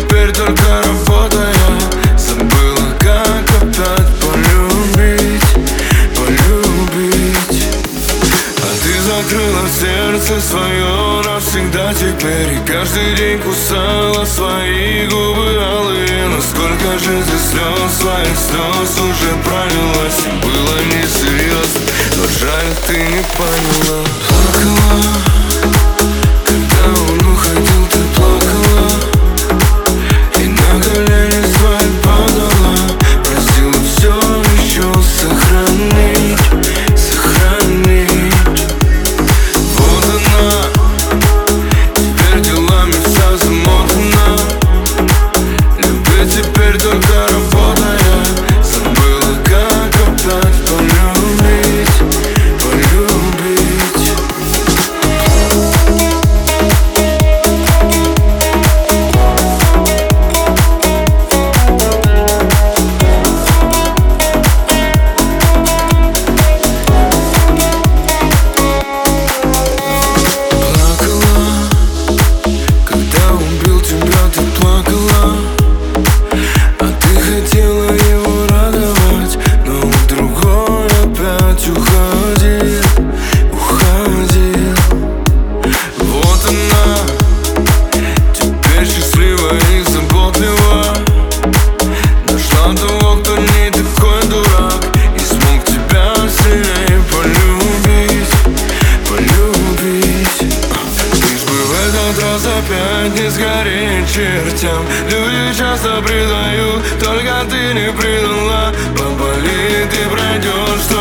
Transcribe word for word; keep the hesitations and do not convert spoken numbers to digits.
теперь только работая забыла, как опять полюбить, полюбить. А ты закрыла сердце свое навсегда теперь, и каждый день кусала свои губы алые. Но сколько же ты слез, своих слез уже пролилась, и было несерьезно, но жаль, ты не поняла. Плакала, когда он уходил, ты плакала, и на колени свои падала, просила все еще сохранить, сохранить. Вот она, теперь делами вся замотана, любит теперь только работая, забыла, как опять полюбить, полюбить. Плакала, когда он бил тебя, ты плакала, а ты хотела его радовать, но в другой опять уходил, уходил. Вот она, теперь счастлива и заботлива, нашла того, кто не такой дурак, и смог тебя сильнее полюбить, полюбить. Лишь бы в этот раз опять не сгореть чертям. Люди часто предают, только ты не предала. Поболит и пройдешь.